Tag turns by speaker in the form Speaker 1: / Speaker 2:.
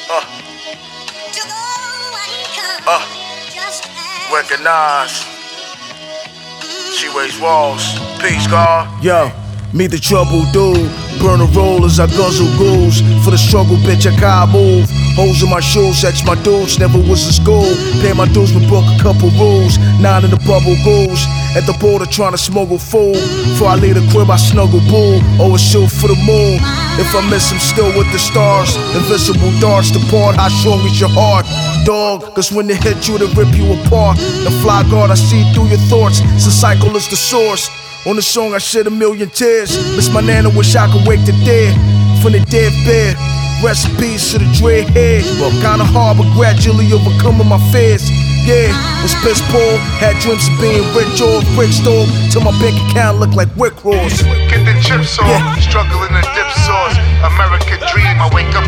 Speaker 1: Recognize. She raised walls. Peace, God.
Speaker 2: Yo, me the trouble dude. Burn a roll as I guzzle ghouls. For the struggle, bitch, I can't move. Holes in my shoes, ex my dudes, never was in school. Pay my dues, but broke a couple rules. 9 in the bubble goose. At the border trying to smuggle food. Before I leave the crib, I snuggle bull. Always shoot for the moon. If I miss him, still with the stars. Invisible darts depart. How strong is your heart, dog? Cause when they hit you, they rip you apart. The fly guard, I see through your thoughts. The cycle is the source. On the song, I shed a million tears. Miss my nana, wish I could wake the dead from the deathbed. Rest in peace to the dreadhead. Kinda hard, but gradually overcoming my fears. Yeah, was piss poor, had dreams of being rich or a brick store. Till my bank account looked like Rick Ross.
Speaker 1: Get the chips off, struggling to dip sauce. American dream, I wake up